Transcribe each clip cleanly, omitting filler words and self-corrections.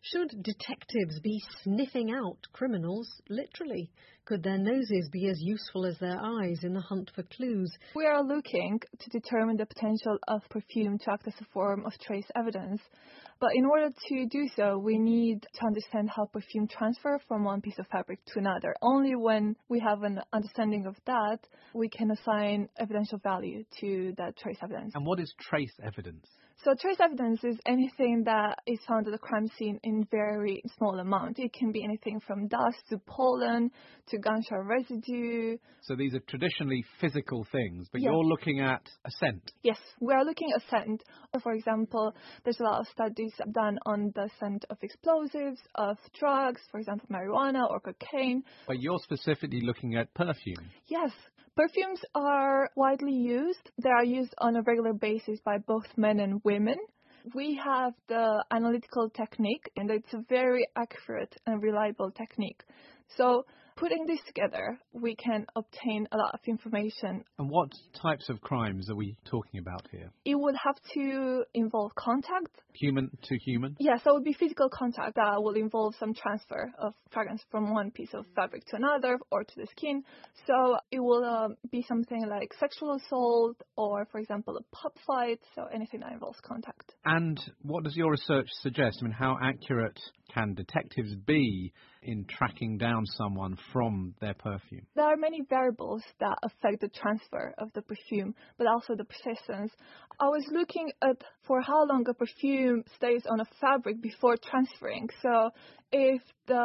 Should detectives be sniffing out criminals, literally? Could their noses be as useful as their eyes in the hunt for clues? We are looking to determine the potential of perfume to act as a form of trace evidence. But in order to do so, we need to understand how perfume transfers from one piece of fabric to another. Only when we have an understanding of that, we can assign evidential value to that trace evidence. And what is trace evidence? So trace evidence is anything that is found at the crime scene in very small amount. It can be anything from dust to pollen to gunshot residue. So these are traditionally physical things, but Yeah. you're looking at a scent. Yes, we are looking at scent. For example, there's a lot of studies done on the scent of explosives, of drugs, for example, marijuana or cocaine. But you're specifically looking at perfume. Yes, perfumes are widely used. They are used on a regular basis by both men and women. We have the analytical technique, and it's a very accurate and reliable technique. So putting this together, we can obtain a lot of information. And what types of crimes are we talking about here? It would have to involve contact. Human to human? Yes, so it would be physical contact that will involve some transfer of fragrance from one piece of fabric to another or to the skin. So it will be something like sexual assault or, for example, a pub fight, so anything that involves contact. And what does your research suggest? I mean, how accurate can detectives be in tracking down someone from their perfume? There are many variables that affect the transfer of the perfume, but also the persistence. I was looking at for how long a perfume stays on a fabric before transferring. So if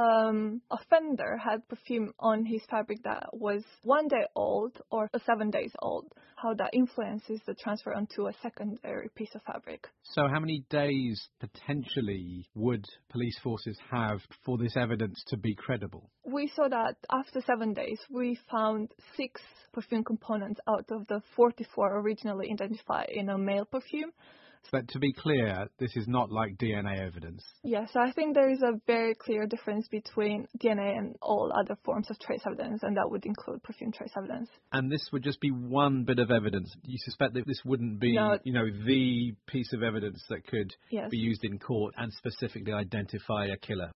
the offender had perfume on his fabric that was 1 day old or 7 days old, how that influences the transfer onto a secondary piece of fabric. So how many days potentially would police forces have for this evidence to be credible? We saw that after 7 days, we found 6 perfume components out of the 44 originally identified in a male perfume. But to be clear, this is not like DNA evidence. Yes, I think there is a very clear difference between DNA and all other forms of trace evidence, and that would include perfume trace evidence. And this would just be one bit of evidence. You suspect that this wouldn't be, No. The piece of evidence that could Yes. be used in court and specifically identify a killer?